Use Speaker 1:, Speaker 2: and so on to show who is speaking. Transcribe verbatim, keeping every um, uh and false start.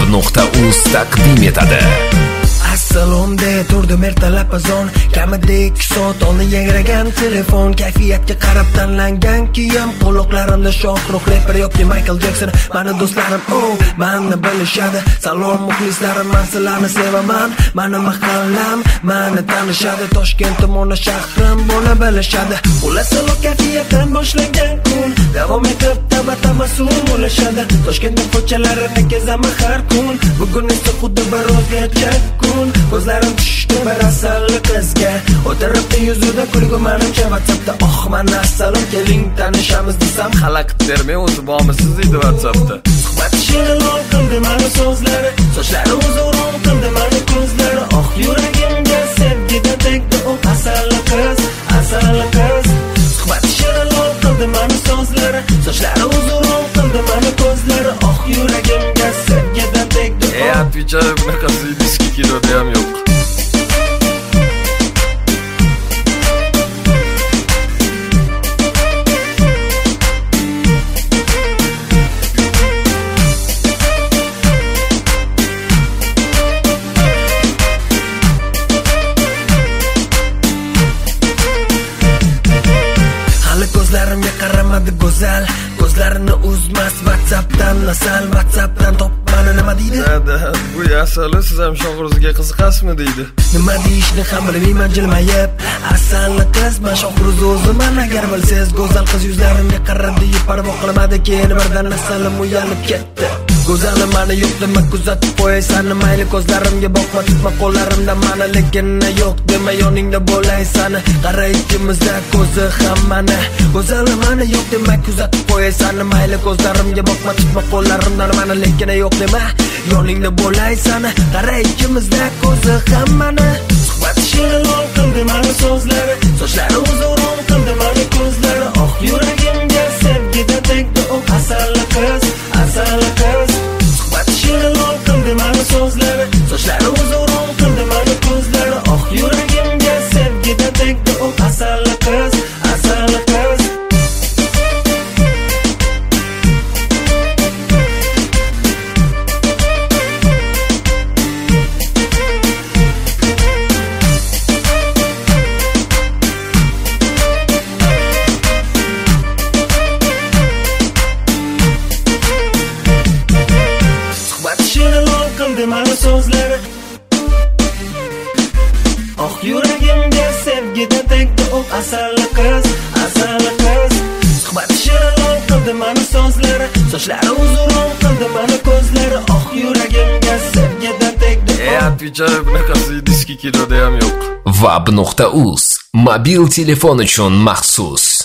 Speaker 1: nuqta uz taqdim etadi.
Speaker 2: Salonda turdim ertalab azon, kamida ikki soat oldi yangragan telefon. Kayfiyatga qarab tanlangan kiyim, quloqlarimda Shohrux rapper yoki Michael Jackson. Mani do'stlarim oh, mani bilishadi. Salom muxlislarim, men sizlarni sevaman. Mani mahallam, mani tanishadi. Toshkent tomoni shahrim, buni bilishadi. Xullas salom kayfiyatdan boshlangan kun, davom etib tama-tamasum bo'lishadi. Toshkent ko'chalarini kezaman har kun, bugun esa xuddi bir o'zgacha kun. Ko'zlarim tushdi bir asalli qizga, o'tiribdi yuzida kulgu menimcha WhatsAppda. Oh, mana assalom, keling tanishamiz desam, xalaqit bermay o'zi bormisiz deydi WhatsAppda. Suhbat shirin qildi mani so'zlari, sochlari uzoq qildi mani ko'zlari. Oh, yuragimga sevgida tegdi u asalli qiz, asalli qiz. Suhbat shirin qildi mani so'zlari, sochlari uzoq qildi mani ko'zlari. Oh, yuragimga sevgida tegdi u. Ey, atvichar bunaqasi diski kiloda ham yo'q. Ko'zlarimga qaramadi go'zal, ko'zlarini uzmas WhatsAppdan asal, WhatsAppdan topmani nima deydi? Da, bu asali siz ham Shohruzga qiziqasizmi deydi. Nima deyishni ham bilmayman jilmayib. Asalli qiz, men Shohruz o'ziman. Agar bilsangiz, go'zal qiz yuzlarimga qaradi, parvo qilmadi, keyin birdan asalim uyalib ketdi. Go'zalim mani yo'q dema, kuzatib qo'yaysan, mayli ko'zlarimga boqma, tutma qo'llarimda mani, lekin yo'q dema, yoningda bo'laysan. Qara ikkimizda ko'zi hammani. Go'zalim mani yo'q dema, kuzatib qo'yaysan, mayli ko'zlarimga boqma, tutma qo'llarimdan mani, lekin yo'q dema, yoningda bo'laysan. Qara ikkimizda ko'zi hammani. Suhbat shirin qildi mani so'zlari, sochlari uzoq qildi mani ko'zlari. Oh, yuragimga sevgida tegdi u asalli qiz, asalli qiz. Suhbat shirin qildi mani so'zlari, sochlari uzoq qildi mani ko'zlari. Oh, yuragimga sevgida tegdi u asalli qiz, asalli qiz. Mani so'zlari, oh, yuragimga sevgida tegdi u asalli qiz, asalli qiz. Suhbat shirin qildi mani so'zlari, sochlari uzoq qildi mani ko'zlari. Oh, yuragimga sevgida tegdi u. Ey, atvichar bunaqasi diski kiloda ham yo'q.
Speaker 1: vab nuqta uz mobil telefon uchun maxsus